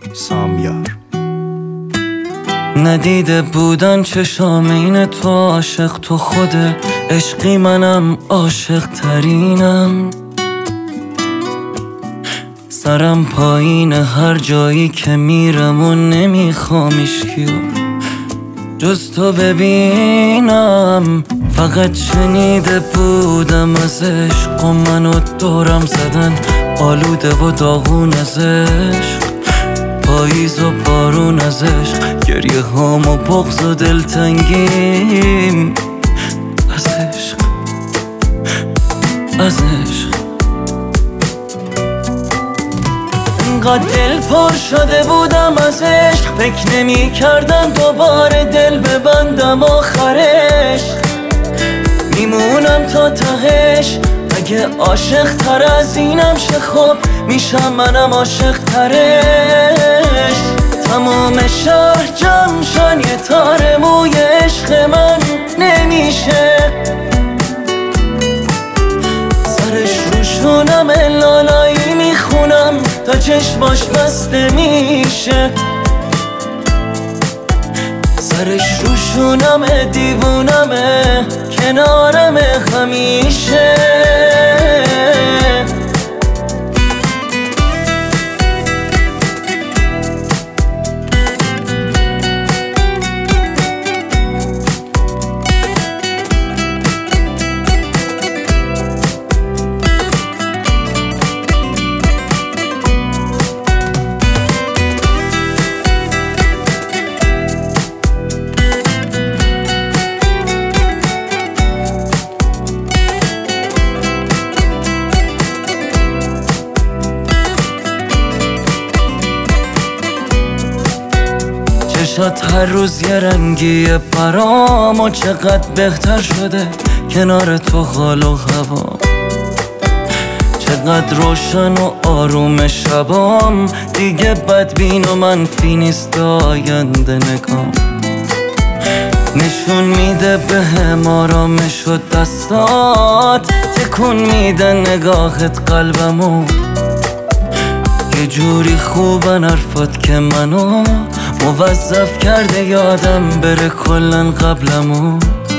سامیار. ندیده بودن چشام این تو عاشق تو خوده، عشقی منم عاشق ترینم. سرم پایین هر جایی که میرم و نمیخوام ایشکیو جز تو ببینم. فقط شنیده بودم از عشق و منو دورم زدن، آلوده و داغون از عشق، پاییز و بارون از عشق، گریه هام و بغض و دلتنگیم از عشق، از عشق. انقدر دل پر شده بودم از عشق، فکر نمی کردم دوباره دل ببندم آخرش. میمونم تا تهش، اگه عاشق تر از اینم شه خب میشم منم عاشق ترش. تمام شهر جمع شن یه تار موی عشق من نمیشه، سرش روشونم لالایی میخونم تا چشماش بسته میشه، سرش روشونم دیوونمه کنارمه همیشه. چشات هر روز یه رنگیه برام و چقدر بهتر شده کنار تو حال و هوا، چقدر روشن و آروم شبام، دیگه بدبین و منفی نیست آینده نگام. نشون میده بهم آرامش و دستات، تکون میده نگاهت قلبمو، یه جوری خوبن حرفات که منو موظف کرده یادم بره کلن قبلمو،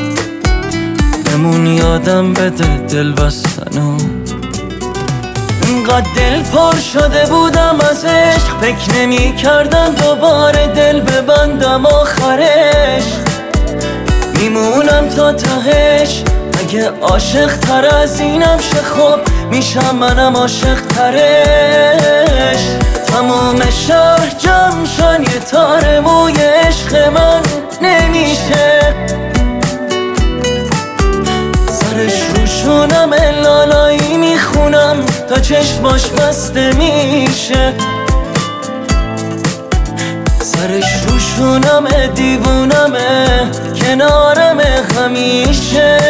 بمون یادم بده دل بستنو. اینقدر دل پر شده بودم از عشق، فکر نمی کردم دوباره دل ببندم آخرش. میمونم تا تهش، اگه عاشق تر از اینم شه خب میشم منم عاشق ترش. تمام شهر جمع شن یه تار موی عشق من نمیشه، سرش روشونم لالایی میخونم تا چشماش بسته میشه، سرش روشونم دیوونمه کنارمه همیشه.